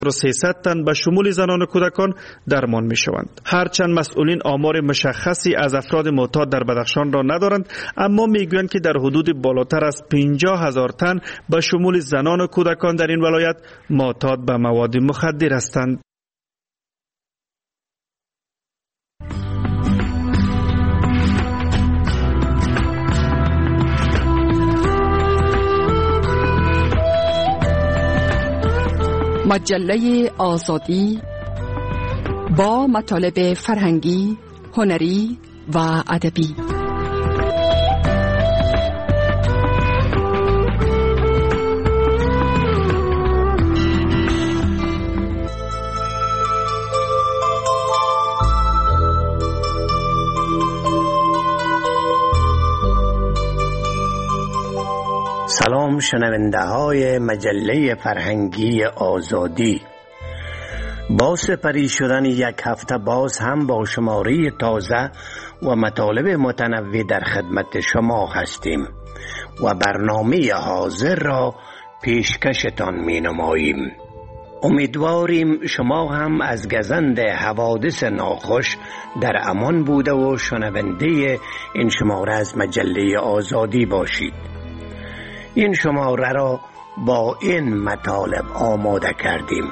300 تن به شمول زنان و کودکان درمان می شوند. هرچند مسئولین آمار مشخصی از افراد معتاد در بدخشان را ندارند، اما می گویند که در حدود بالاتر از 50,000 تن به شمول زنان و کودکان در این ولایت معتاد به مواد مخدر هستند. مجله آزادی با مطالب فرهنگی، هنری و ادبی. سلام شنونده های مجله فرهنگی آزادی. با سپری شدن یک هفته باز هم با شماره تازه و مطالب متنوع در خدمت شما هستیم و برنامه حاضر را پیشکشتان می نماییم. امیدواریم شما هم از گزند حوادث ناخوش در امان بوده و شنونده این شماره از مجله آزادی باشید. این شماره را با این مطالب آماده کردیم.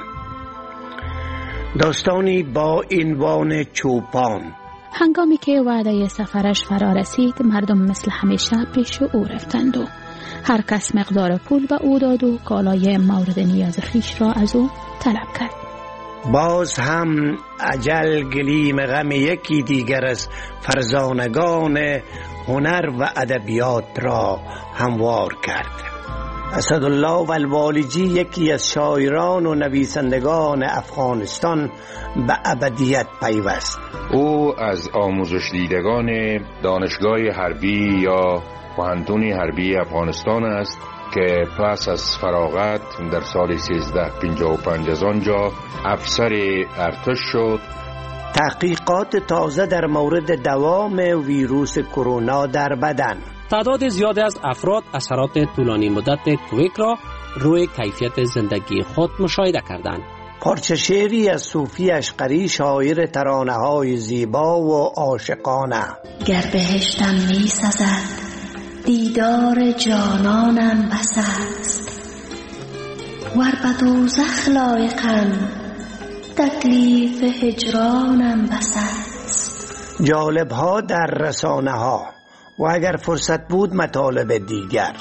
داستانی با عنوان چوپان. هنگامی که وعده سفرش فرا رسید، مردم مثل همیشه پیش او رفتند و هر کس مقدار پول به او داد و کالای مورد نیاز خیش را از او طلب کرد. باز هم اجل گلیم غم یکی دیگر از فرزانگان هنر و ادبیات را هموار کرد. اسدالله والوالجی یکی از شاعران و نویسندگان افغانستان به ابدیت پیوست. او از آموزش دیدگان دانشگاه حربی یا پوهنتون حربی افغانستان است که پس از فراغت در سال 1355 از آنجا افسر ارتش شد. تحقیقات تازه در مورد دوام ویروس کرونا در بدن. تعداد زیادی از افراد اثرات طولانی مدت کووید را روی کیفیت زندگی خود مشاهده کردند. پارچه شعری از صوفی اشقری، شاعر ترانه‌های زیبا و عاشقانه. گر بهشتم می سزد دیدار جانانم بس است، ور به دوزخ لایقم تکلیف هجرانم بس است. جالب ها در رسانه ها و اگر فرصت بود مطالب دیگر.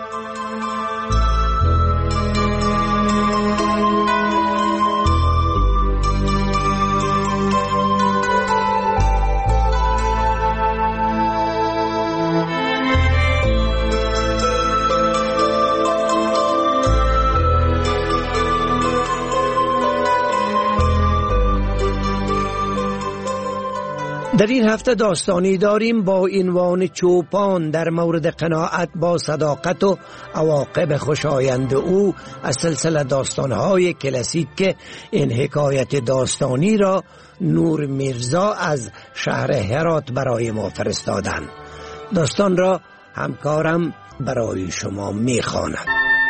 در این هفته داستانی داریم با عنوان چوپان در مورد قناعت با صداقت و عواقب خوشایند او از سلسله داستانهای کلاسیک که این حکایت داستانی را نور میرزا از شهر هرات برای ما فرستادند. داستان را همکارم برای شما میخواند.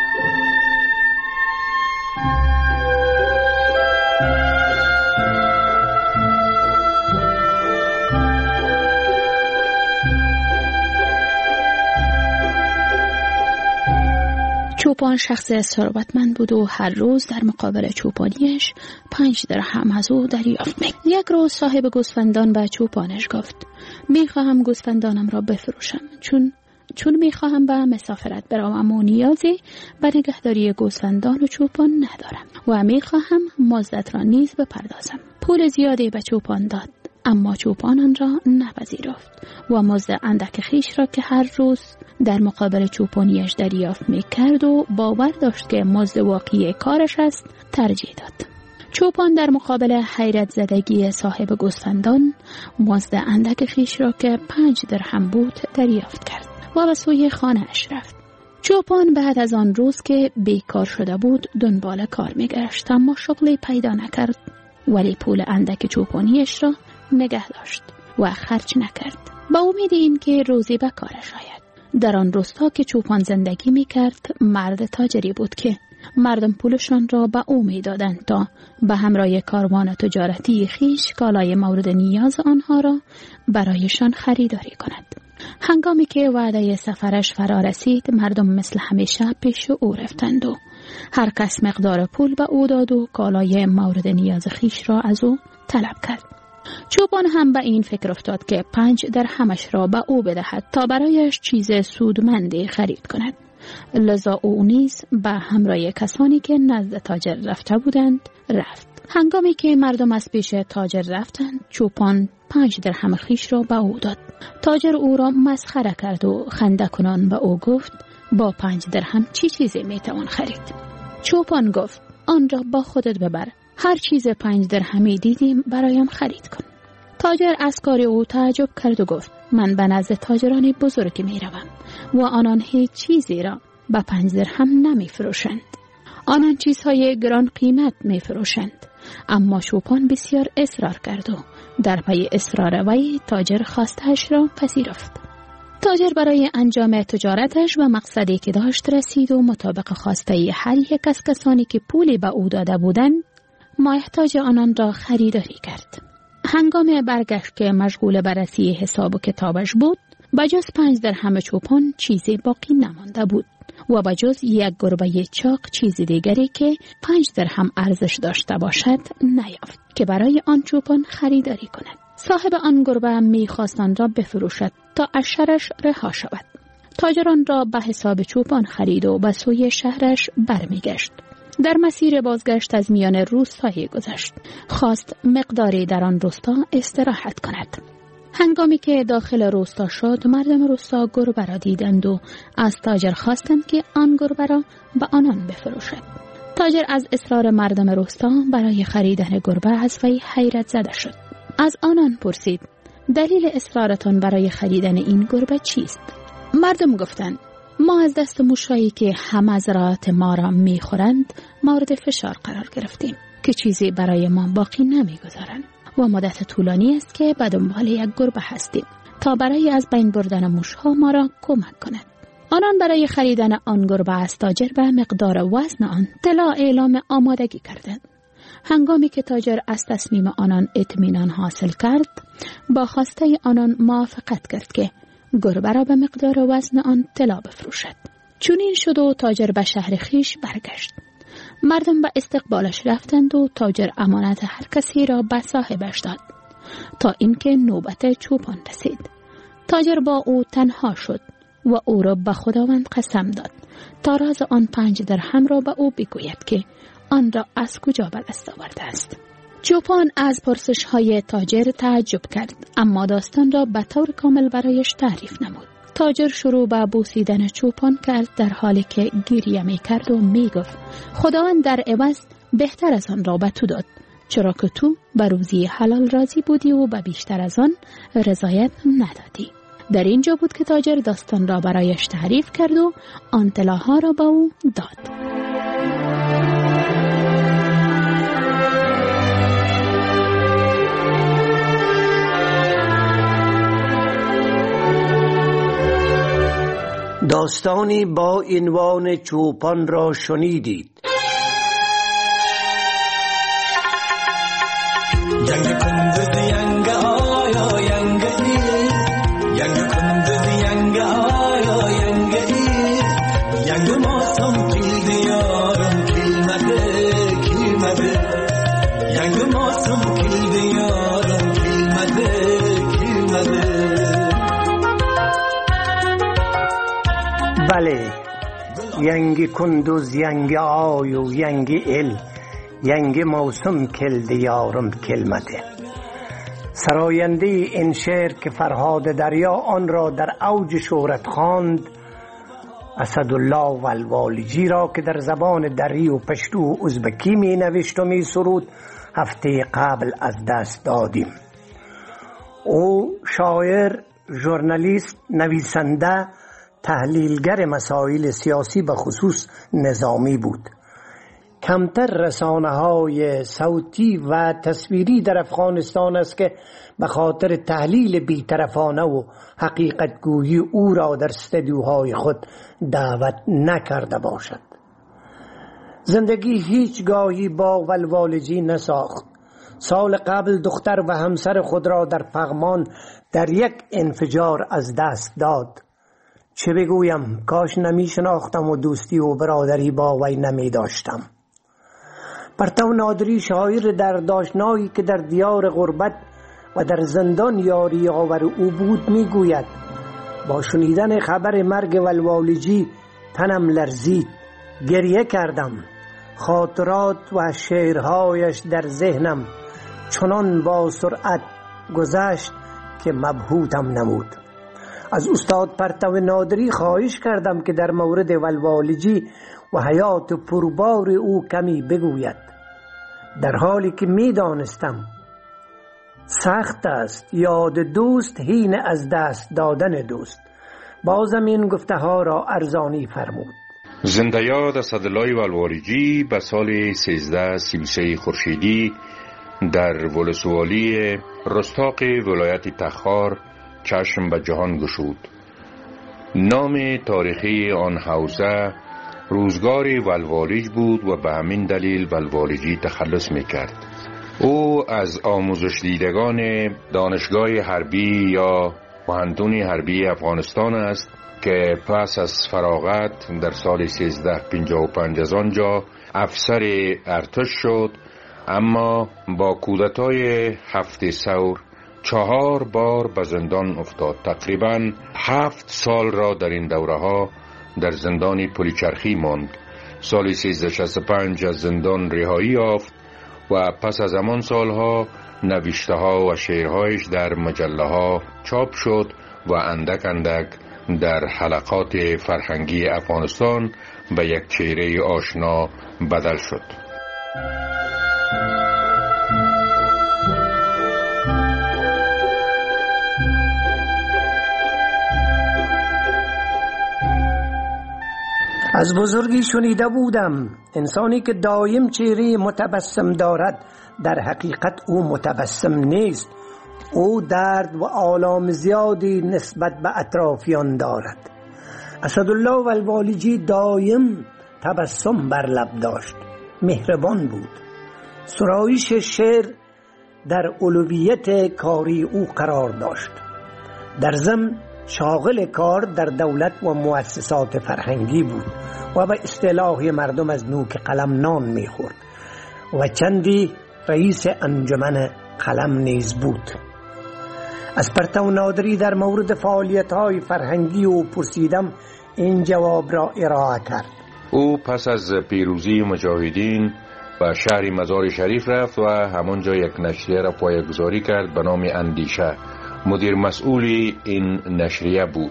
چوپان شخص ثروتمند بود و هر روز در مقابل چوپانیش 5 درهم از او دریافت می‌کرد. یک روز صاحب گوسفندان به چوپانش گفت: میخواهم گوسفندانم را بفروشم چون میخواهم به مسافرت بروم و نیازی به نگهداری گوسفندان و چوپان ندارم و میخواهم مزدت را نیز بپردازم. پول زیادی به چوپان داد، اما چوپان آن را نپذیرفت و مزد اندک خیش را که هر روز در مقابل چوپانیش دریافت می‌کرد و باور داشت که مزد واقعی کارش است ترجیح داد. چوپان در مقابل حیرت زدگی صاحب گوسفندان مزد اندک خیش را که 5 درهم بود دریافت کرد و به سوی خانه اش رفت. چوپان بعد از آن روز که بیکار شده بود دنبال کار می‌گشت، اما شغلی پیدا نکرد، ولی پول اندک چوپانیش را نگه داشت و خرج نکرد با امید این که روزی به کارش آید. در آن روستا که چوپان زندگی می‌کرد مرد تاجری بود که مردم پولشان را به او می‌دادند تا به همراه کاروان تجارتی خویش کالای مورد نیاز آنها را برایشان خریداری کند. هنگامی که وعده سفرش فرا رسید، مردم مثل همیشه پیش او رفتند و هر کس مقدار پول به او داد و کالای مورد نیاز خویش را از او طلب کرد. چوپان هم به این فکر افتاد که 5 درهمش را به او بدهد تا برایش چیز سودمندی خرید کند. لذا او نیز به همراه کسانی که نزد تاجر رفته بودند رفت. هنگامی که مردم از پیش تاجر رفتند، چوپان 5 درهم خویش را به او داد. تاجر او را مسخره کرد و خنده کنان به او گفت با 5 درهم چی چیزی میتوان خرید؟ چوپان گفت آن را با خودت ببر، هر چیز 5 درهمی دیدیم برایم خرید کن. تاجر از کار او تعجب کرد و گفت من به نزد تاجران بزرگی می روم و آنان هیچ چیزی را به 5 درهم نمی فروشند. آنان چیزهای گران قیمت می فروشند. اما چوپان بسیار اصرار کرد و در پی اصرار وی تاجر خواسته‌اش را پذیرفت. تاجر برای انجام تجارتش و مقصدی که داشت رسید و مطابق خواسته هر یک از کسانی که پولی به او داده بودند مایحتاج آنان را خریداری کرد. هنگام برگشت که مشغول بررسی حساب و کتابش بود، بجز 5 درهم چوپان چیزی باقی نمانده بود و بجز یک گربه چاق چیز دیگری که 5 درهم ارزش داشته باشد نیافت که برای آن چوپان خریداری کند. صاحب آن گربه می‌خواست آن را بفروشد تا از شرش رها شود. تاجران را به حساب چوپان خرید و به سوی شهرش برمیگشت. در مسیر بازگشت از میان روستایی گذشت. خواست مقداری در آن روستا استراحت کند. هنگامی که داخل روستا شد، مردم روستا گربه را دیدند و از تاجر خواستند که آن گربه را به آنان بفروشد. تاجر از اصرار مردم روستا برای خریدن گربه از وی حیرت زده شد. از آنان پرسید دلیل اصرارتان برای خریدن این گربه چیست؟ مردم گفتند ما از دست موشایی که همه زراعت ما را میخورند مورد فشار قرار گرفتیم که چیزی برای ما باقی نمیگذارند و مدت طولانی است که به دنبال یک گربه هستیم تا برای از بین بردن موشها ما را کمک کند. آنان برای خریدن آن گربه از تاجر به مقدار وزن آن طلا اعلام آمادگی کردند. هنگامی که تاجر از تصمیم آنان اطمینان حاصل کرد، با خواسته آنان موافقت کرد که گربه را به مقدار وزن آن طلا بفروشد. چنین شد و تاجر به شهر خویش برگشت. مردم به استقبالش رفتند و تاجر امانت هر کسی را به صاحبش داد تا اینکه نوبت چوپان رسید. تاجر با او تنها شد و او را به خداوند قسم داد تا راز آن 5 درهم را به او بگوید که آن را از کجا به دست آورده است. چوپان از پرسش های تاجر تعجب کرد، اما داستان را به طور کامل برایش تعریف نمود. تاجر شروع به بوسیدن چوپان کرد در حالی که گریه می کرد و می گفت خداوند در عوض بهتر از آن را به تو داد، چرا که تو به روزی حلال راضی بودی و به بیشتر از آن رضایت ندادی. در اینجا بود که تاجر داستان را برایش تعریف کرد و آن طلاها را به او داد. داستانی با عنوان چوپان را شنیدید. ینگ کندز ینگ آیا ینگ ای ینگ کندز ینگ آیا ینگ ای ینگ ماسم کل دیارم کلمده ینگ ماسم کل دیارم کلمده. بله، ینگ کندوز ینگ آی و ینگ ال ینگ موسم کل دیارم کلمده. سراینده این شعر که فرهاد دریا آن را در اوج شهرت خواند اسدالله والوالجی را که در زبان دری و پشتو و ازبکی می نوشت و می سرود هفته قبل از دست دادیم. او شاعر، ژورنالیست، نویسنده، تحلیلگر مسائل سیاسی به خصوص نظامی بود. کمتر رسانه‌های صوتی و تصویری در افغانستان است که به خاطر تحلیل بی‌طرفانه و حقیقت‌گویی او را در استدیوهای خود دعوت نکرده باشد. زندگی هیچگاهی با ولوالجی نساخت. سال قبل دختر و همسر خود را در پغمان در یک انفجار از دست داد. چه بگویم، کاش نمی شناختم و دوستی و برادری با وی نمی داشتم. پرتو نادری شاعر دردآشنایی که در دیار غربت و در زندان یاری آور او بود می گوید با شنیدن خبر مرگ ولوالجی تنم لرزید، گریه کردم. خاطرات و شعرهایش در ذهنم چنان با سرعت گذشت که مبهوتم نمود. از استاد پرتو نادری خواهش کردم که در مورد ولوالجی و حیات پربار او کمی بگوید، در حالی که می دانستم سخت است یاد دوست هین از دست دادن دوست. بازم این گفته ها را ارزانی فرمود. زنده یاد اسدالله ولوالجی به سال 1333 خورشیدی در ولسوالی رستاق ولایت تخار چشم به جهان گشود. نام تاریخی آن حوزه روزگار ولوالج بود و به همین دلیل ولوالجی تخلص میکرد. او از آموزش دیدگان دانشگاه حربی یا کهنتون حربی افغانستان است که پس از فراغت در سال 1355 از آنجا افسر ارتش شد، اما با کودتای 7 ثور 4 بار به زندان افتاد. تقریبا 7 سال را در این دوره ها در زندان پلیچرخی ماند. سال 1365 از زندان رهایی یافت و پس از همان سالها نوشته ها و شعرهایش در مجله ها چاپ شد و اندک اندک در حلقات فرهنگی افغانستان به یک چهره آشنا بدل شد. از بزرگی شنیده بودم انسانی که دایم چهره متبسم دارد در حقیقت او متبسم نیست. او درد و آلام زیادی نسبت به اطرافیان دارد. اسدالله ولوالجی دایم تبسم بر لب داشت، مهربان بود. سرایش شعر در اولویت کاری او قرار داشت. در ضمن شاغل کار در دولت و مؤسسات فرهنگی بود و به اصطلاح مردم از نوک قلم نان میخورد و چندی رئیس انجمن قلم نیز بود. از پرتو نادری در مورد فعالیت‌های فرهنگی او پرسیدم، این جواب را ارائه کرد. او پس از پیروزی مجاهدین به شهر مزار شریف رفت و همانجا یک نشریه را پایه‌گذاری کرد به نام اندیشه. مدیر مسئول این نشریه بود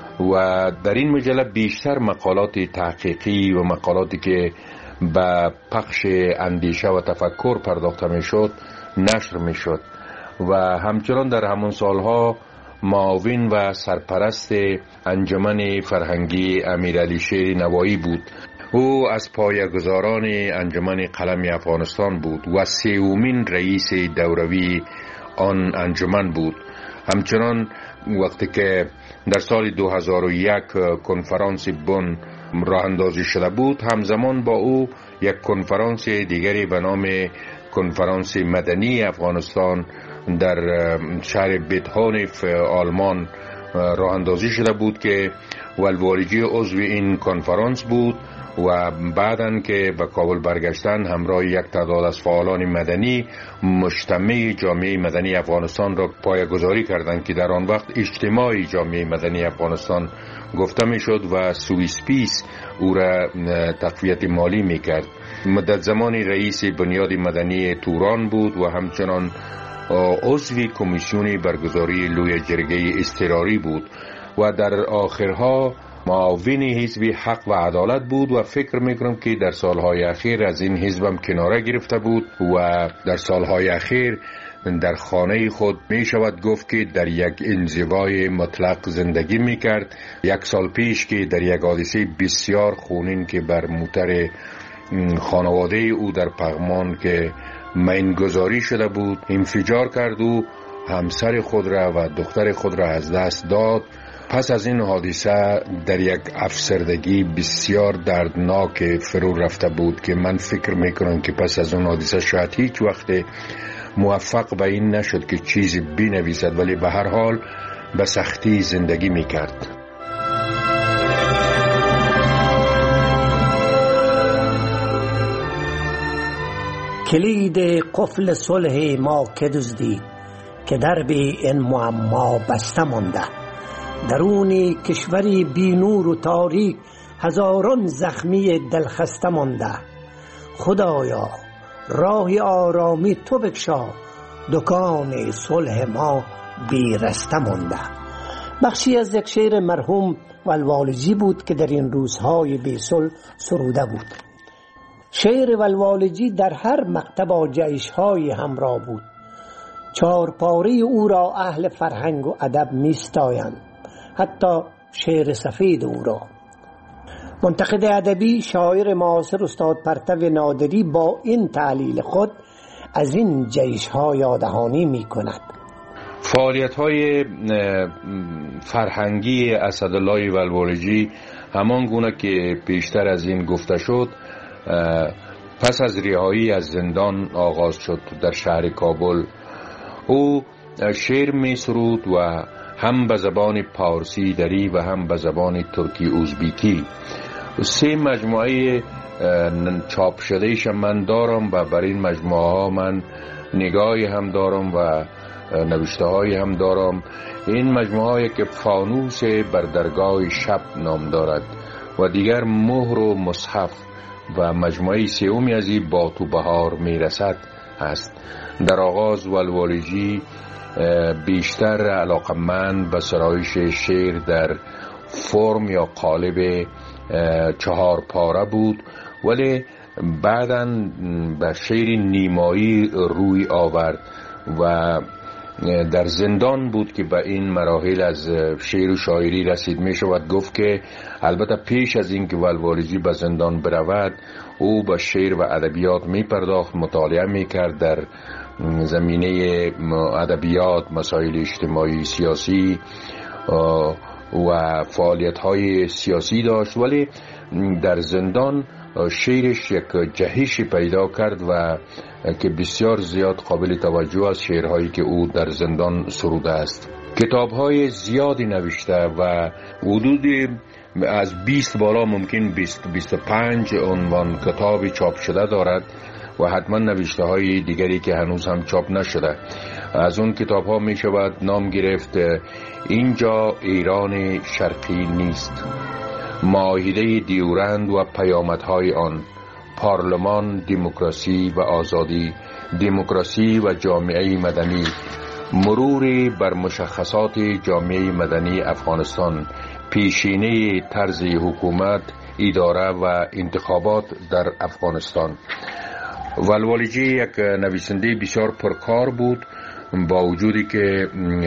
و در این مجله بیشتر مقالات تحقیقی و مقالاتی که به پخش اندیشه و تفکر پرداخته میشد نشر میشد و همچنان در همون سالها معاون و سرپرست انجمن فرهنگی امیرعلی شیر نوایی بود. او از پایه‌گذاران انجمن قلم افغانستان بود و 3مین رئیس دوروی آن انجمن بود. همچنان وقتی که در سال 2001 کنفرانس بن راه اندازی شده بود، همزمان با او یک کنفرانس دیگری به نام کنفرانس مدنی افغانستان در شهر بیتهونف آلمان راه اندازی شده بود که ولوالجی عضو این کنفرانس بود و بعدن که به کابل برگشتن همراه یک تعداد از فعالان مدنی مجتمع جامعه مدنی افغانستان را پایه‌گذاری کردند که در آن وقت اجتماع جامعه مدنی افغانستان گفته میشد و سوئیسپیس او را تقویت مالی میکرد. مدت زمانی رئیس بنیاد مدنی توران بود و همچنان عضو کمیسیون برگزاری لوی جرگه اضطراری بود و در آخرها معاون حزب حق و عدالت بود و فکر میکنم که در سالهای اخیر از این حزبم کناره گرفته بود و در سالهای اخیر در خانه خود می شود گفت که در یک انزوای مطلق زندگی می کرد. 1 سال پیش که در یک حادثه بسیار خونین که بر موتر خانواده او در پغمان که مینگذاری شده بود انفجار کرد و همسر خود را و دختر خود را از دست داد پس از این حادثه در یک افسردگی بسیار دردناک فرو رفته بود که من فکر میکنم که پس از اون حادثه شاید هیچ وقت موفق به این نشد که چیزی بنویسد، ولی به هر حال به سختی زندگی میکرد. کلید قفل صلح ما که دزدید که درب این معما بسته مانده. درون کشوری بی نور و تاریک هزاران زخمی دلخسته مانده. خدایا راه آرامی تو بگشا، دکان صلح ما بی رسته مانده. بخشی از یک شعر مرحوم والوالجی بود که در این روزهای بی صلح سروده بود. شعر والوالجی در هر مقطع با جیش‌های همراه بود. چارپاره او را اهل فرهنگ و ادب می‌ستایند، حتی شعر سفید او را. منتقد ادبی شاعر معاصر استاد پرتو نادری با این تعلیل خود از این جیش‌ها یاددهانی می‌کند. فعالیت‌های فرهنگی اسدالله والوالجی همان گونه که پیشتر از این گفته شد پس از رهایی از زندان آغاز شد. در شهر کابل او شعر می سرود و هم به زبان پارسی دری و هم به زبان ترکی ازبیکی. 3 مجموعه چاپ شدهش من دارم و بر این مجموعه ها من نگاهی هم دارم و نوشته های هم دارم. این مجموعه هایی که فانوس بر درگاه شب نام دارد و دیگر مهر و مصحف و مجموعه سومی از این با تو بهار میرسد است. در آغاز والوالجی بیشتر علاقمند به سرایش شعر در فرم یا قالب 4 پاره بود، ولی بعداً به شعر نیمایی روی آورد و در زندان بود که به این مراحل از شعر و شاعری رسید. می شود گفت که البته پیش از این که والوالجی به زندان برود او به شعر و ادبیات می پرداخت، مطالعه می کرد، در زمینه ادبیات مسائل اجتماعی سیاسی و فعالیت های سیاسی داشت، ولی در زندان شعرش یک جهش پیدا کرد و که بسیار زیاد قابل توجه است شعرهایی که او در زندان سروده است. کتابهای زیادی نوشته و حدود از 20 بالا ممکن 20-25 عنوان کتابی چاپ شده دارد و حتما نوشته های دیگری که هنوز هم چاپ نشده. از اون کتاب ها می شود نام گرفت اینجا ایران شرقی نیست، معاهده دیورند و پیامدهای آن، پارلمان، دموکراسی و آزادی، دموکراسی و جامعه مدنی، مروری بر مشخصات جامعه مدنی افغانستان، پیشینه طرز حکومت، اداره و انتخابات در افغانستان. والوالجی یک نویسنده بسیار پرکار بود، با وجودی که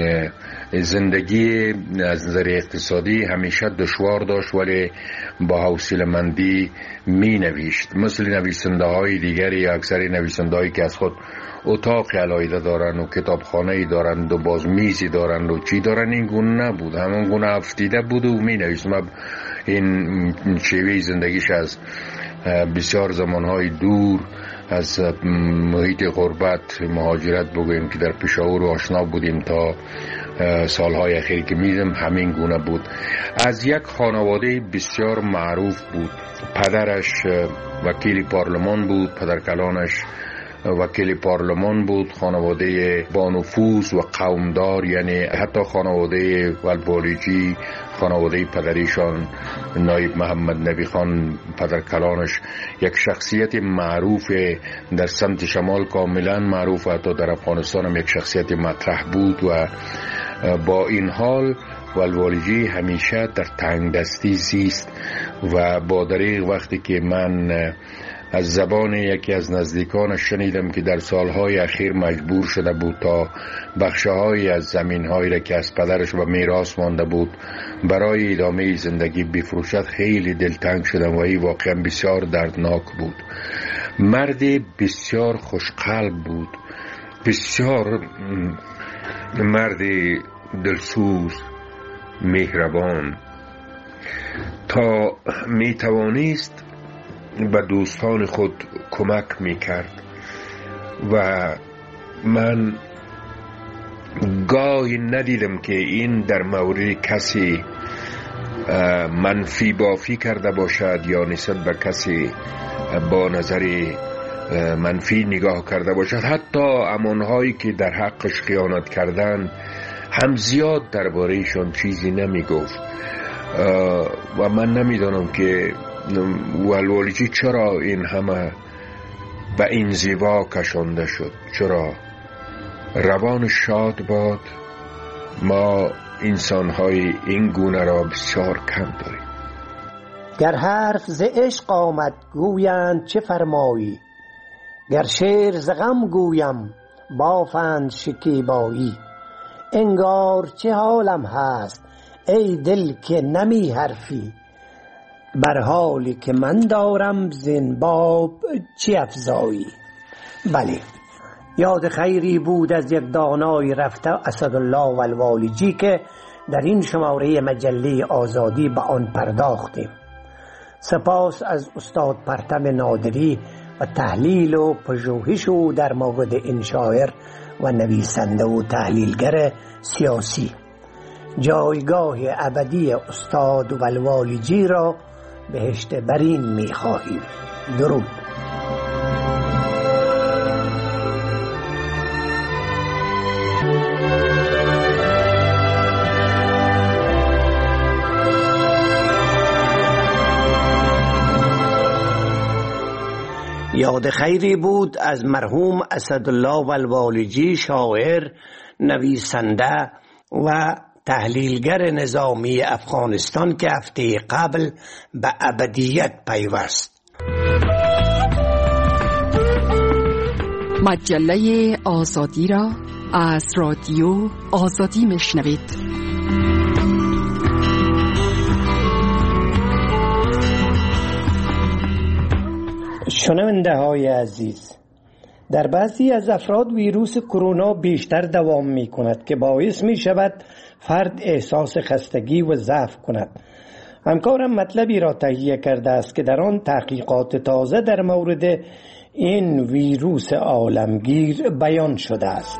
زندگی از نظر اقتصادی همیشه دشوار داشت، ولی با حوصله‌مندی می نوشت. مثل نویسنده های دیگری یا اکثر نویسنده هایی که از خود اتاق علاوه دارن و کتابخانه دارن و باز میزی دارن و چی دارن، این گونه نبود، همون گونه افتیده بود و می نوشت. این شیوه زندگیش از بسیار زمانهای دور از محیط غربت مهاجرت بگویم که در پشاور آشنا بودیم تا سالهای اخیر که میدم همین گونه بود. از یک خانواده بسیار معروف بود. پدرش وکیل پارلمان بود، پدرکلانش وکیل پارلمان بود. خانواده با نفوذ و قومدار، یعنی حتی خانواده والوالجی، خانواده پدریشان نایب محمد نبی خان پدرکلانش یک شخصیت معروف در سمت شمال، کاملا معروف، حتی در افغانستان هم یک شخصیت مطرح بود. و با این حال والوالجی همیشه در تنگ دستی زیست و با دریغ وقتی که من از زبان یکی از نزدیکانش شنیدم که در سالهای اخیر مجبور شده بود تا بخشه‌هایی از زمین‌هایی را که از پدرش و میراث مانده بود برای ادامه زندگی بفروشد، خیلی دلتنگ شدم و این واقعا بسیار دردناک بود. مرد بسیار خوشقلب بود، بسیار مرد دلسوز مهربان تا می توانست به دوستان خود کمک می کرد و من گاهی ندیدم که این در مورد کسی منفی بافی کرده باشد یا نسبت به کسی با نظر منفی نگاه کرده باشد. حتی همانهایی که در حقش خیانت کردن هم زیاد دربارهشان چیزی نمی گفت و من نمیدانم که والوالیجی چرا این همه به این زیبا کشانده شد. چرا؟ روان شاد باد. ما انسان‌های این گونه را بسیار کم داریم. گر حرف ز عشق آمد گویند چه فرمایی، گر شعر ز غم گویم بافند شکیبایی. انگار چه حالم هست ای دل که نمی حرفی، بر حالی که من دارم زین باب چه افزایی. بله، یاد خیری بود از یک دانای رفته اسدالله والوالیجی که در این شماره مجله آزادی به آن پرداختیم. سپاس از استاد پرتم نادری و تحلیل و پژوهش او در مورد این شاعر و نویسنده و تحلیلگر سیاسی. جایگاه ابدی استاد والوالیجی را بهشت برین می خواهیم. درود. یاد خیری بود از مرحوم اسدالله والوالیجی، شاعر، نویسنده و تحلیلگر نظامی افغانستان که هفته قبل به ابدیت پیوست. مجله آزادی را از رادیو آزادی میشنوید. شنونده های عزیز، در بعضی از افراد ویروس کرونا بیشتر دوام می کند که باعث می شود فرد احساس خستگی و ضعف کند. همکارم مطلبی را تهیه کرده است که در آن تحقیقات تازه در مورد این ویروس عالمگیر بیان شده است.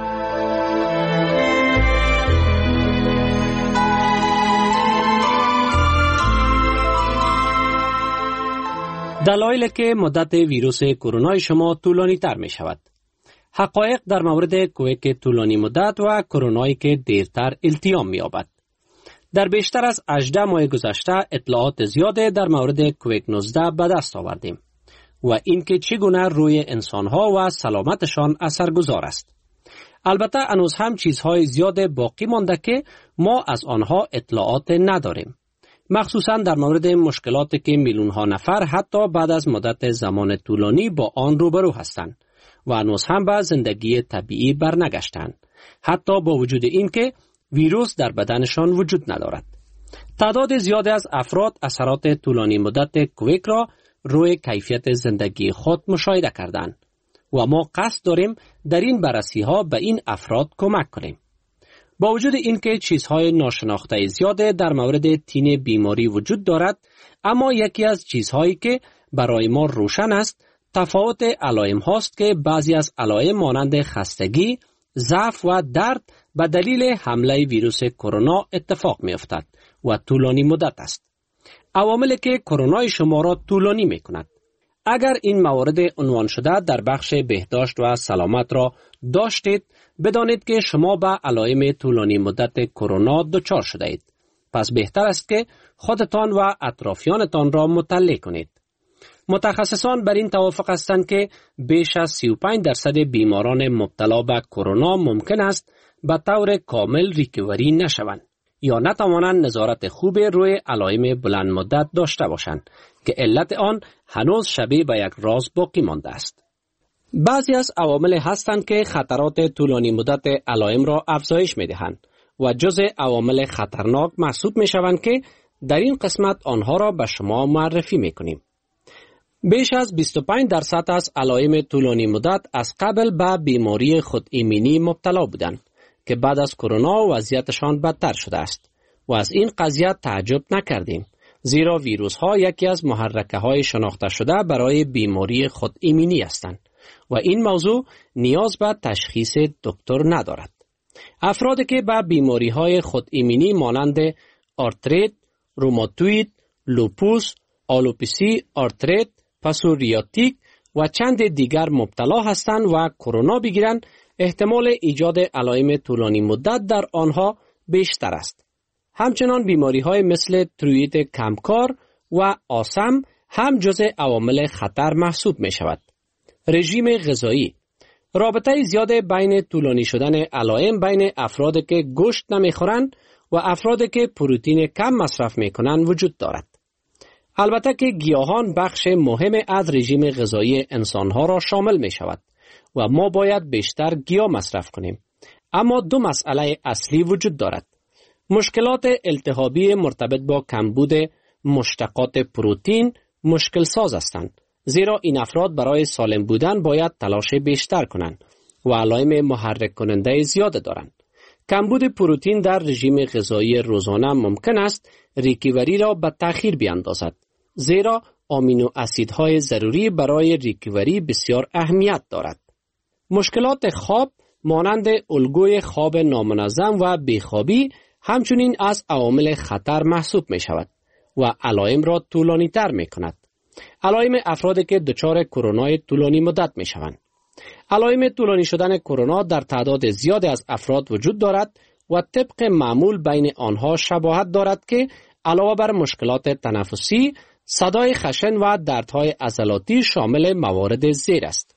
دلایلی که مدت ویروس کرونا شما طولانی تر می شود. حقایق در مورد کووید طولانی مدت و کرونایی که دیرتر التیام می یابد. در بیشتر از 18 ماه گذشته اطلاعات زیاده در مورد کووید 19 به دست آوردیم و اینکه چگونه روی انسانها و سلامتشان اثرگذار است. البته هنوز هم چیزهای زیاد باقی مانده که ما از آنها اطلاعات نداریم. مخصوصا در مورد مشکلاتی که میلیون‌ها نفر حتی بعد از مدت زمان طولانی با آن روبرو هستند و هنوز هم به زندگی طبیعی برنگشتند، حتی با وجود اینکه ویروس در بدنشان وجود ندارد. تعداد زیادی از افراد اثرات طولانی مدت کووید را روی کیفیت زندگی خود مشاهده کردند و ما قصد داریم در این بررسی‌ها به این افراد کمک کنیم. با وجود اینکه چیزهای ناشناخته زیاده در مورد تین بیماری وجود دارد، اما یکی از چیزهایی که برای ما روشن است تفاوت علائم هاست که بعضی از علائم مانند خستگی، ضعف و درد به دلیل حمله ویروس کرونا اتفاق می افتد و طولانی مدت است. عواملی که کرونا شما را طولانی می کند. اگر این موارد عنوان شده در بخش بهداشت و سلامت را داشتید، بدانید که شما به علائم طولانی مدت کرونا دچار شده اید. پس بهتر است که خودتان و اطرافیانتان را مطلع کنید. متخصصان بر این توافق هستند که بیش از 35% بیماران مبتلا به کرونا ممکن است به طور کامل ریکوری نشوند یا نتوانند نظارت خوب روی علائم بلند مدت داشته باشند که علت آن هنوز شبیه به یک راز باقی مانده است. بعضی از عوامل هستند که خطرات طولانی مدت علائم را افزایش می‌دهند و جزء عوامل خطرناک محسوب می‌شوند که در این قسمت آنها را به شما معرفی می‌کنیم. بیش از 25% از علائم طولانی مدت از قبل به بیماری خود ایمنی مبتلا بودند که بعد از کرونا وضعیتشان بدتر شده است و از این قضیه تعجب نکردیم، زیرا ویروس ها یکی از محرکه های شناخته شده برای بیماری خود ایمنی هستند و این موضوع نیاز به تشخیص دکتر ندارد. افرادی که به بیماری های خود ایمنی مانند آرتریت، روماتوید، لوپوس، آلوپسی آرتریت، پسوریاتیک و چند دیگر مبتلا هستند و کرونا بگیرند، احتمال ایجاد علائم طولانی مدت در آنها بیشتر است. همچنان بیماری های مثل تروئید کمکار و آسم هم جزء عوامل خطر محسوب می شود. رژیم غذایی. رابطه زیاد بین طولانی شدن علائم بین افرادی که گوشت نمیخورند و افرادی که پروتئین کم مصرف میکنند وجود دارد. البته که گیاهان بخش مهم از رژیم غذایی انسانها را شامل می شود و ما باید بیشتر گیاه مصرف کنیم. اما دو مسئله اصلی وجود دارد. مشکلات التهابی مرتبط با کمبود مشتقات پروتئین مشکل ساز هستند، زیرا این افراد برای سالم بودن باید تلاش بیشتر کنند و علائم محرک کننده زیاد دارند. کمبود پروتئین در رژیم غذایی روزانه ممکن است ریکاوری را به تأخیر بیاندازد، زیرا آمینو اسیدهای ضروری برای ریکاوری بسیار اهمیت دارد. مشکلات خواب مانند الگوی خواب نامنظم و بیخوابی همچنین از عوامل خطر محسوب می شود و علائم را طولانی تر می کند. علائم افرادی که دچار کرونا طولانی مدت می شوند. علائم طولانی شدن کرونا در تعداد زیاد از افراد وجود دارد و طبق معمول بین آنها شباهت دارد که علاوه بر مشکلات تنفسی، صدای خشن و دردهای عضلاتی شامل موارد زیر است.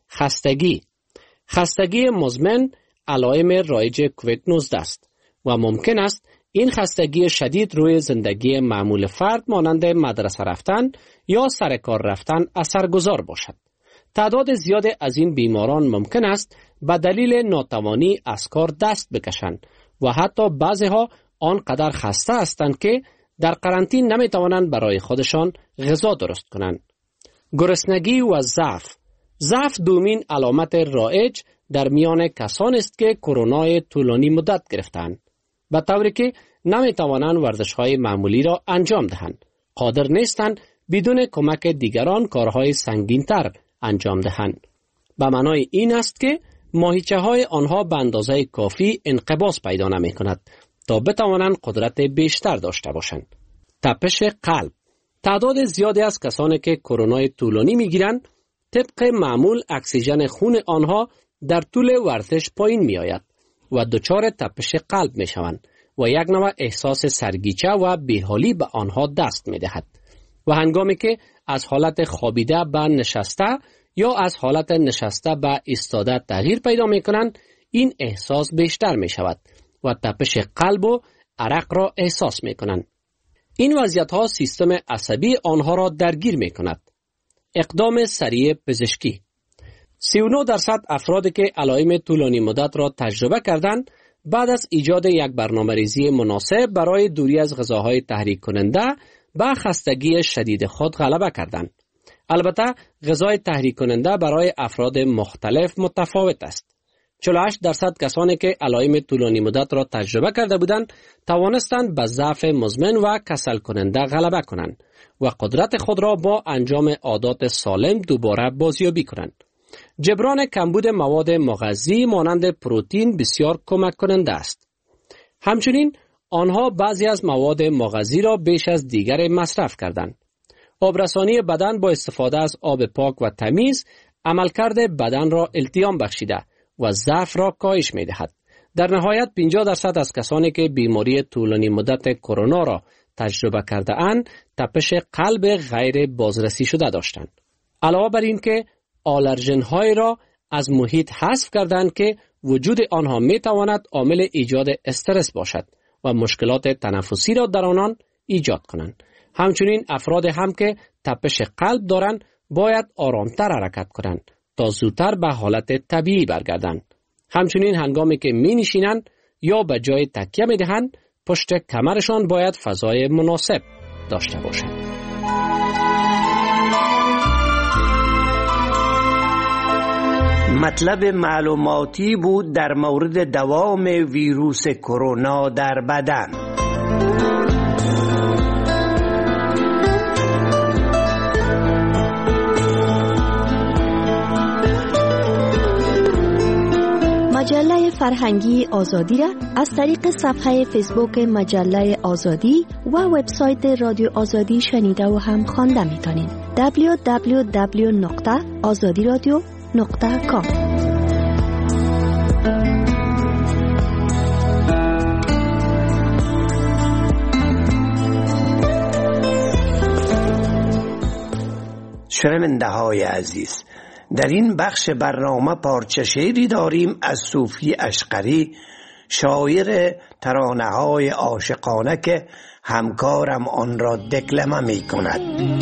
خستگی مزمن علائم رایج کووید 19 است و ممکن است این خستگی شدید روی زندگی معمول فرد مانند مدرسه رفتن یا سر کار رفتن اثرگذار باشد. تعداد زیاد از این بیماران ممکن است به دلیل ناتوانی از کار دست بکشند و حتی بعضیها آنقدر خسته هستند که در قرنطین نمی توانند برای خودشان غذا درست کنند. گرسنگی و ضعف دومین علامت رایج در میان کسانی است که کرونا طولانی مدت گرفتند، به طوری که نمی توانند ورزش‌های معمولی را انجام دهند. قادر نیستند بدون کمک دیگران کارهای سنگین‌تر انجام دهند. به معنای این است که ماهیچه‌های آنها به اندازه کافی انقباض پیدا نمی‌کند تا بتوانند قدرت بیشتر داشته باشند. تپش قلب. تعداد زیادی از کسانی که کرونا طولانی می‌گیرند طبق معمول اکسیژن خون آنها در طول ورزش پایین می‌آید و دچار تپش قلب می‌شوند و یک نوع احساس سرگیچه و بی‌حالی به آنها دست می‌دهد و هنگامی که از حالت خوابیده به نشسته یا از حالت نشسته به ایستاده تغییر پیدا می‌کنند، این احساس بیشتر می‌شود و تپش قلب و عرق را احساس می‌کنند. این وضعیت‌ها سیستم عصبی آنها را درگیر می‌کند. اقدام سریع پزشکی. 39% افرادی که علائم طولانی مدت را تجربه کردند بعد از ایجاد یک برنامه‌ریزی مناسب برای دوری از غذاهای تحریک کننده به خستگی شدید خود غلبه کردند. البته غذای تحریک کننده برای افراد مختلف متفاوت است. 48% کسانی که علائم طولانی مدت را تجربه کرده بودند توانستند به ضعف مزمن و کسل کننده غلبه کنند و قدرت خود را با انجام عادات سالم دوباره بازیابی کنند. جبران کمبود مواد مغذی مانند پروتئین بسیار کمک کننده است. همچنین آنها بعضی از مواد مغذی را بیش از دیگر مصرف کردند. آبرسانی بدن با استفاده از آب پاک و تمیز عملکرد بدن را التیام بخشیده و ضعف را کاهش می دهد. در نهایت 50% از کسانی که بیماری طولانی مدت کرونا را تجربه کرده اند تپش قلب غیر بازرسی شده داشتند. علاوه بر این که آلرژن های را از محیط حذف کردند که وجود آنها می تواند عامل ایجاد استرس باشد و مشکلات تنفسی را در آنان ایجاد کنند. همچنین افراد هم که تپش قلب دارند باید آرامتر حرکت کنند تا زودتر به حالت طبیعی برگردند. همچنین هنگامی که می نشینند یا به جای تکیه می دهند پشت کمرشان باید فضای مناسب داشته باشد. مطلب معلوماتی بود در مورد دوام ویروس کرونا در بدن. مجله فرهنگی آزادی را از طریق صفحه فیسبوک مجله آزادی و وبسایت رادیو آزادی شنیده و هم خوانده می‌تونید. www.azadiradio.com. شنونده های عزیز، در این بخش برنامه پارچه شعری داریم از صوفی اشقری، شاعر ترانه های عاشقانه که همکارم آن را دکلمه می کند.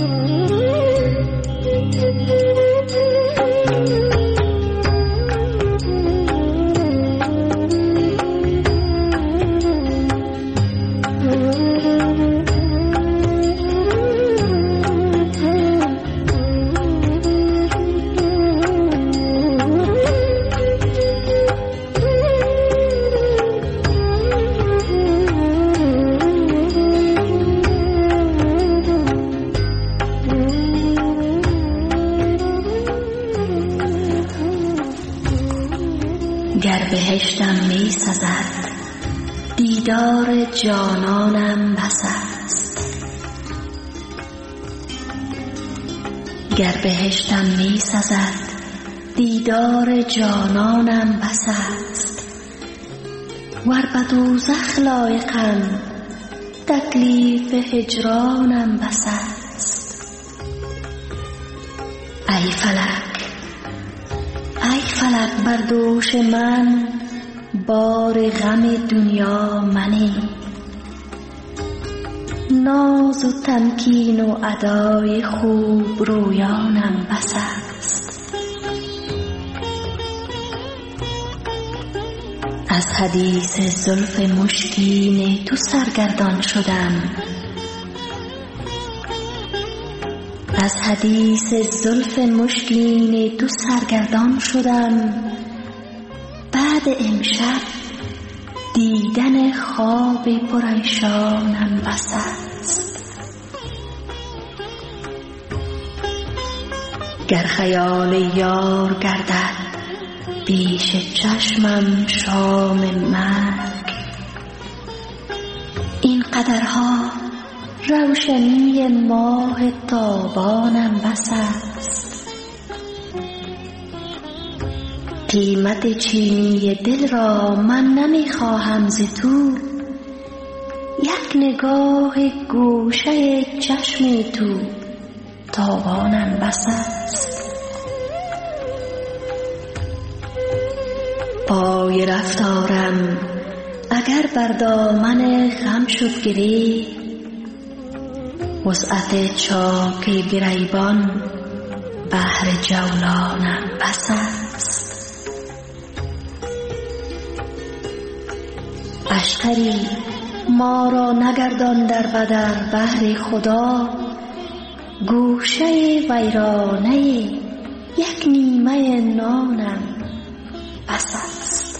گر بهشتم می سزد دیدار جانانم بس است. گر بهشتم می سزد دیدار جانانم بس است. ور به دوزخ لایقم تکلیف هجرانم بس است. ای فلک بر دوش من بار غم دنیا منی. ناز و تمکین و ادای خوب رویانم بس است. از حدیث زلف مشکین تو سرگردان شدم. از حدیث زلف مشکین تو سرگردان شدم. بعد امشب دیدن خواب پریشانم بس است. گر خیال یار گردد پیش چشمم شام مرگ. این قدرها روشنی ماه تابانم بس است. قیمت چینی دل را من نمیخواهم ز تو. یک نگاه گوشه چشم تو تابانم بس است. پای رفتارم اگر بر دامن غم شد گری. وسعت چاک گریبان بحر جولانم بس است. اشتری ما را نگردان در بدر بحر خدا. گوشه ویرانه یک نیمه نانم بس است.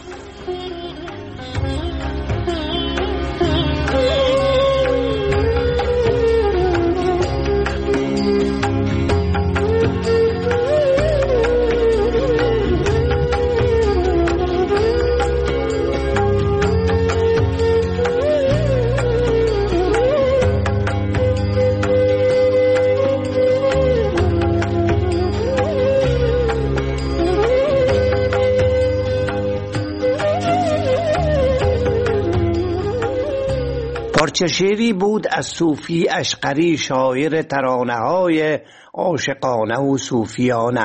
پارچه شعری بود از صوفی اشقری، شاعر ترانه های عاشقانه و صوفیانه.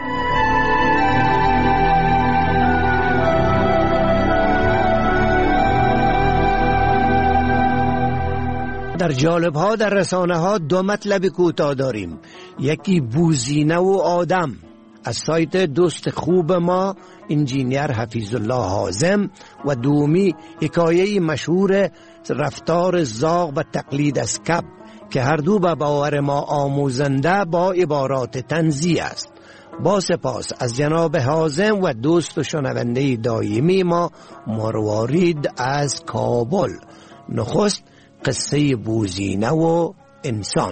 در جالب ها در رسانه ها دو مطلب کوتاه داریم. یکی بوزینه و آدم از سایت دوست خوب ما انجینیر حفیظ الله حازم و دومی حکایه مشهور رفتار زاغ و تقلید از کب که هر دو به باور ما آموزنده با عبارات طنزی است. با سپاس از جناب حازم و دوست و شنونده دائمی ما مروارید از کابل. نخست قصه بوزینه و انسان.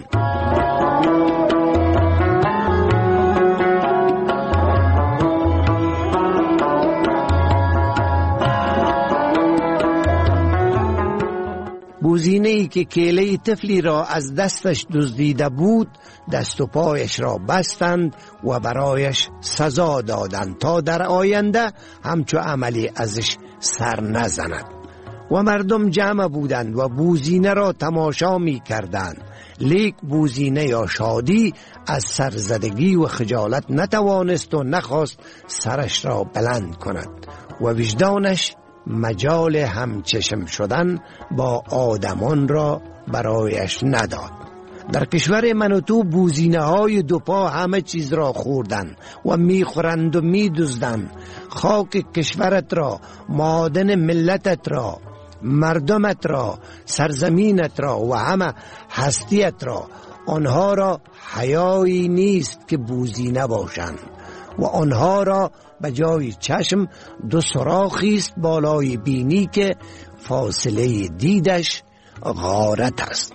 بوزینه‌ای که کیله طفلی را از دستش دزدیده بود دست و پایش را بستند و برایش سزا دادند تا در آینده همچو عملی ازش سر نزند. و مردم جمع بودند و بوزینه را تماشا می کردند، لیک بوزینه یا شادی از سرزدگی و خجالت نتوانست و نخواست سرش را بلند کند و وجدانش مجال همچشم شدن با آدمان را برایش نداد. در کشور من و تو بوزینه های دو پا همه چیز را خوردن و میخورند و میدزدند، خاک کشورت را، معادن ملتت را، مردمت را، سرزمینت را و همه هستیت را. آنها را حیایی نیست که بوزینه باشند و آنها را به جای چشم دو سوراخی است بالای بینی که فاصله دیدش غارت است.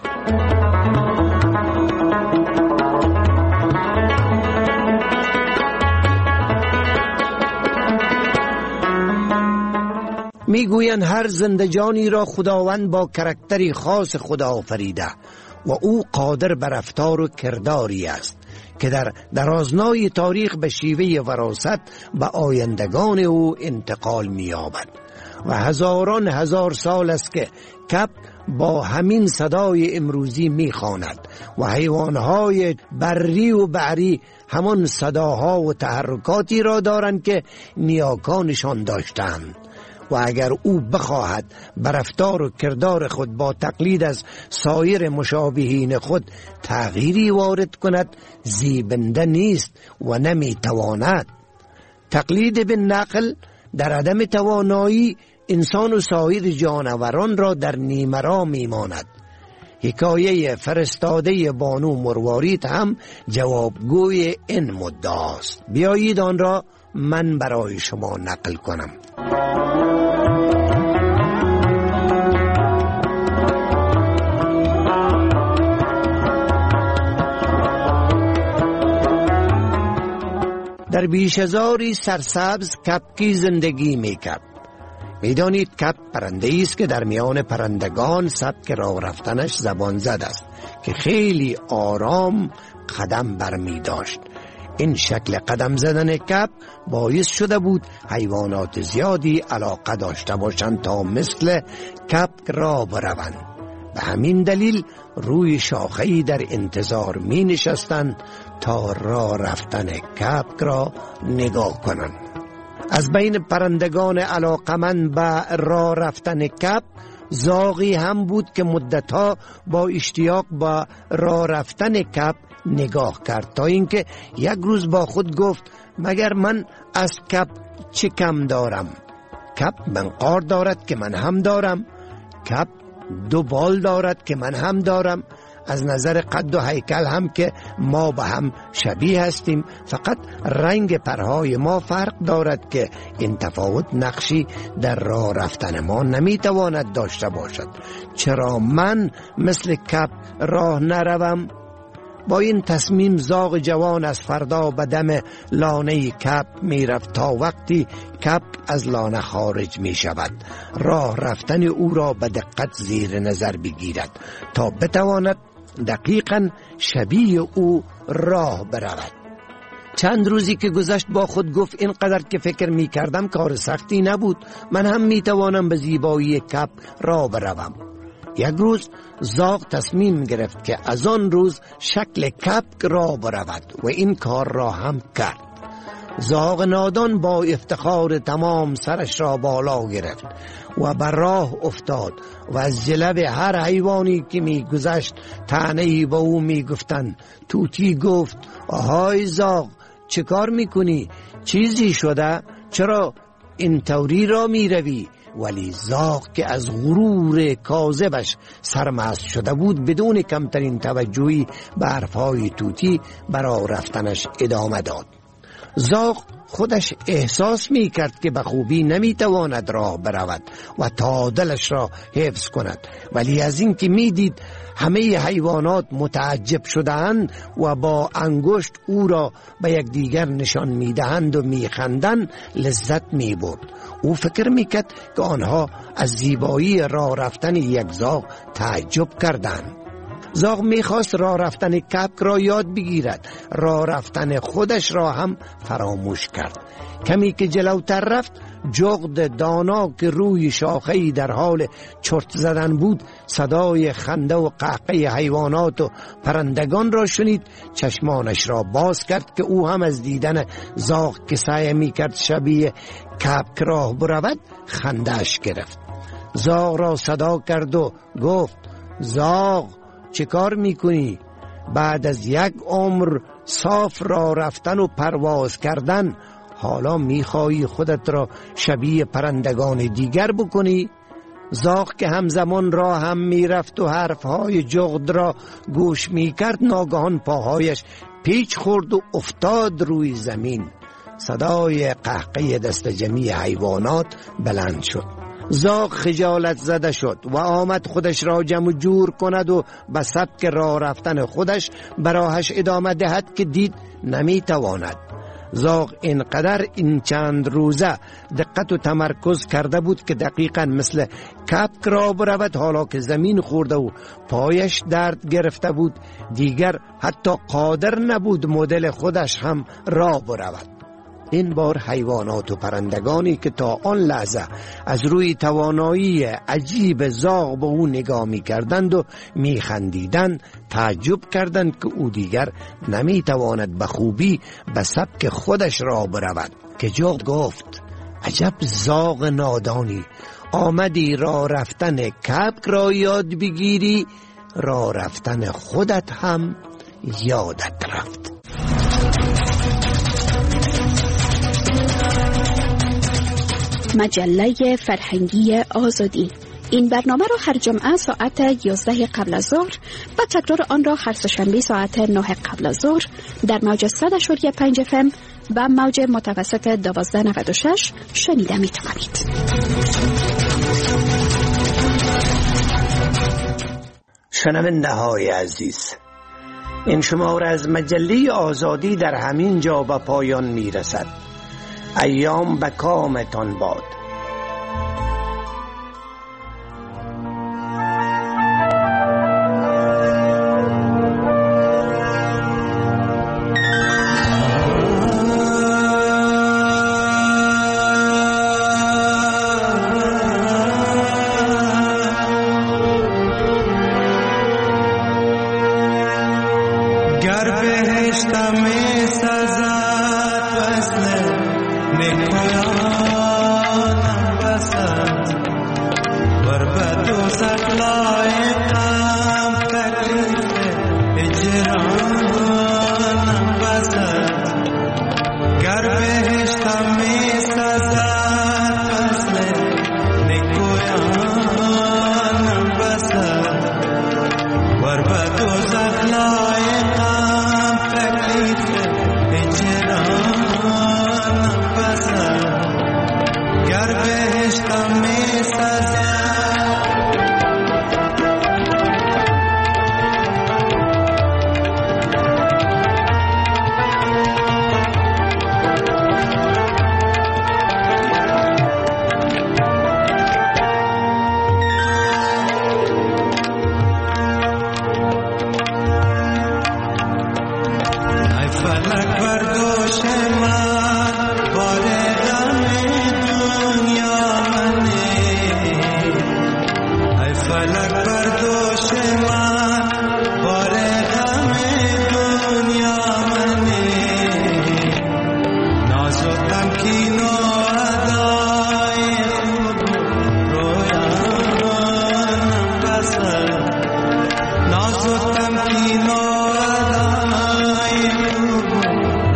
میگویند هر زندجانی را خداوند با کرکتری خاص خدا آفریده و او قادر بر رفتار و کرداری است که در درازنای تاریخ به شیوه وراثت به آیندگان او انتقال می‌یابد. و هزاران هزار سال است که کپ با همین صدای امروزی می‌خواند و حیوانهای بری و بحری همان صداها و تحرکاتی را دارند که نیاکانشان داشتند. و اگر او بخواهد بر رفتار و کردار خود با تقلید از سایر مشابهین خود تغییری وارد کند زیبنده نیست و نمیتواند. تقلید بالنقل در عدم توانایی انسان و سایر جانوران را در نیمرا میماند. حکایه فرستاده بانو مروارید هم جوابگوی این مدعاست. بیایید آن را من برای شما نقل کنم. در بیش هزاری سرسبز کپکی زندگی میکرد. میدانید کپ پرنده‌ای است که در میان پرندگان سبک راه رفتنش زبان زد است که خیلی آرام قدم برمی داشت. این شکل قدم زدن کپ باعث شده بود حیوانات زیادی علاقه داشته باشند تا مثل کپ راه بروند. به همین دلیل روی شاخه‌ای در انتظار می نشستند تا راه رفتن کپ را نگاه کنند. از بین پرندگان علاقمند به راه رفتن کپ زاغی هم بود که مدتها با اشتیاق به راه رفتن کپ نگاه کرد تا اینکه یک روز با خود گفت مگر من از کپ چه کم دارم؟ کپ منقار دارد که من هم دارم، کپ دو بال دارد که من هم دارم، از نظر قد و هیکل هم که ما به هم شبیه هستیم، فقط رنگ پرهای ما فرق دارد که این تفاوت نقشی در راه رفتن ما نمیتواند داشته باشد. چرا من مثل کپ راه نروم؟ با این تصمیم زاغ جوان از فردا به دم لانه کپ می رفت تا وقتی کپ از لانه خارج می شود راه رفتن او را به دقت زیر نظر بگیرد تا بتواند دقیقاً شبیه او راه برود. چند روزی که گذشت با خود گفت اینقدر که فکر می کردم کار سختی نبود، من هم می توانم به زیبایی کپ راه بروم. یک روز زاغ تصمیم گرفت که از آن روز شکل کپ راه برود و این کار را هم کرد. زاغ نادان با افتخار تمام سرش را بالا گرفت و بر راه افتاد و از جلب هر حیوانی که می گذشت طعنه‌ای به او می گفتند. طوطی گفت آهای زاغ چه کار می کنی؟ چیزی شده؟ چرا این طوری را می روی؟ ولی زاغ که از غرور کاذبش سرمست شده بود بدون کمترین توجهی به حرفهای طوطی برای رفتنش ادامه داد. زاغ خودش احساس می کرد که به خوبی نمی تواند راه برود و تعادلش را حفظ کند، ولی از این که می دید همه حیوانات متعجب شده‌اند و با انگشت او را به یکدیگر نشان می دهند و می خندند لذت می برد. او فکر می کرد که آنها از زیبایی راه رفتن یک زاغ تعجب کردند. زاغ میخواست راه رفتن کبک را یاد بگیرد، راه رفتن خودش را هم فراموش کرد. کمی که جلوتر رفت، جغد دانا که روی شاخه‌ای در حال چرت زدن بود صدای خنده و قهقه حیوانات و پرندگان را شنید. چشمانش را باز کرد که او هم از دیدن زاغ که سعی میکرد شبیه کبک راه برود خنده‌اش گرفت. زاغ را صدا کرد و گفت: زاغ، چه کار میکنی؟ بعد از یک عمر صاف راه رفتن و پرواز کردن حالا میخوایی خودت را شبیه پرندگان دیگر بکنی؟ زاغ که همزمان راه هم میرفت و حرفهای جغد را گوش میکرد، ناگهان پاهایش پیچ خورد و افتاد روی زمین. صدای قهقه دست جمعی حیوانات بلند شد. زاغ خجالت زده شد و آمد خودش را جمع جور کند و به سبک راه رفتن خودش براهش ادامه دهد که دید نمیتواند. زاغ اینقدر این چند روزه دقت و تمرکز کرده بود که دقیقاً مثل کبک راه برود. حالا که زمین خورده و پایش درد گرفته بود دیگر حتی قادر نبود مدل خودش هم راه برود. این بار حیوانات و پرندگانی که تا آن لحظه از روی توانایی عجیب زاغ به او نگاه می کردند و می خندیدند تعجب کردند که او دیگر نمی تواند به خوبی به سبک خودش را برود. که جغد گفت: عجب زاغ نادانی، آمدی راه رفتن کبک را یاد بگیری، راه رفتن خودت هم یادت رفت. مجله فرهنگی آزادی. این برنامه را هر جمعه ساعت 11 قبل از ظهر و تکرار آن را هر سه‌شنبه ساعت 9 قبل از ظهر در موج 100.5 FM و موج متوسط 1296 شنیده می توانید. شنونده های عزیز، این شماره از مجله آزادی در همین جا به پایان می رسد. ایام به کامتان باد.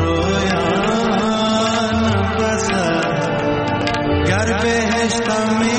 گر بهشتم